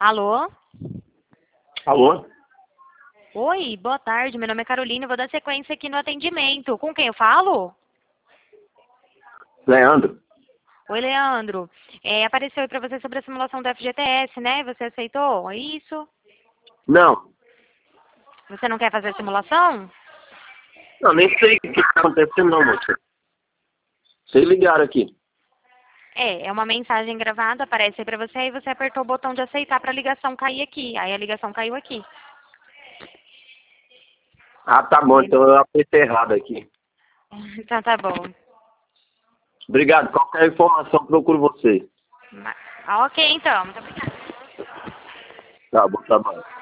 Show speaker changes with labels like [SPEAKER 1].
[SPEAKER 1] Alô?
[SPEAKER 2] Alô?
[SPEAKER 1] Oi, boa tarde. Meu nome é Carolina. Vou dar sequência aqui no atendimento. Com quem eu falo?
[SPEAKER 2] Leandro?
[SPEAKER 1] Oi, Leandro. Apareceu aí pra você sobre a simulação do FGTS, né? Você aceitou? É isso?
[SPEAKER 2] Não.
[SPEAKER 1] Você não quer fazer a simulação?
[SPEAKER 2] Não, nem sei o que está acontecendo não, moça. Vocês ligaram aqui.
[SPEAKER 1] É uma mensagem gravada, aparece aí pra você, aí você apertou o botão de aceitar pra ligação cair aqui. Aí a ligação caiu aqui.
[SPEAKER 2] Ah, tá bom, então eu apertei errado aqui.
[SPEAKER 1] Então tá bom.
[SPEAKER 2] Obrigado. Qualquer informação, procuro você.
[SPEAKER 1] Ok, então. Muito obrigada.
[SPEAKER 2] Tá bom, tá bom.